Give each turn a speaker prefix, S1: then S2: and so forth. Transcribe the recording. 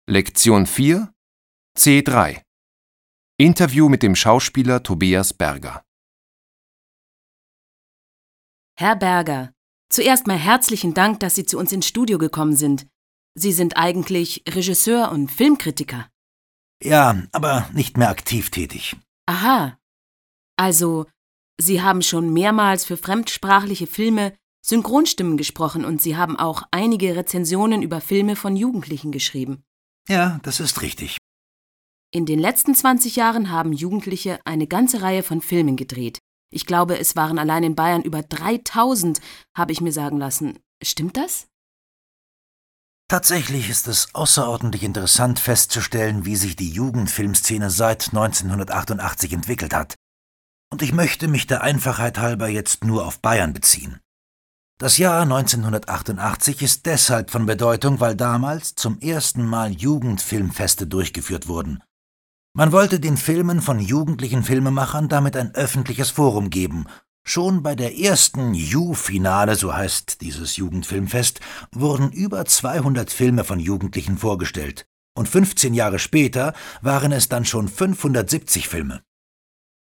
S1: Lektion 4, C3. Interview mit dem Schauspieler Tobias Berger.
S2: Herr Berger, zuerst mal herzlichen Dank, dass Sie zu uns ins Studio gekommen sind. Sie sind eigentlich Regisseur und Filmkritiker.
S3: Ja, aber nicht mehr aktiv tätig.
S2: Aha. Also, Sie haben schon mehrmals für fremdsprachliche Filme Synchronstimmen gesprochen und Sie haben auch einige Rezensionen über Filme von Jugendlichen geschrieben.
S3: Ja, das ist richtig.
S2: In den letzten 20 Jahren haben Jugendliche eine ganze Reihe von Filmen gedreht. Ich glaube, es waren allein in Bayern über 3000, habe ich mir sagen lassen. Stimmt das?
S3: Tatsächlich ist es außerordentlich interessant festzustellen, wie sich die Jugendfilmszene seit 1988 entwickelt hat. Und ich möchte mich der Einfachheit halber jetzt nur auf Bayern beziehen. Das Jahr 1988 ist deshalb von Bedeutung, weil damals zum ersten Mal Jugendfilmfeste durchgeführt wurden. Man wollte den Filmen von jugendlichen Filmemachern damit ein öffentliches Forum geben. Schon bei der ersten Ju-Finale, so heißt dieses Jugendfilmfest, wurden über 200 Filme von Jugendlichen vorgestellt. Und 15 Jahre später waren es dann schon 570 Filme.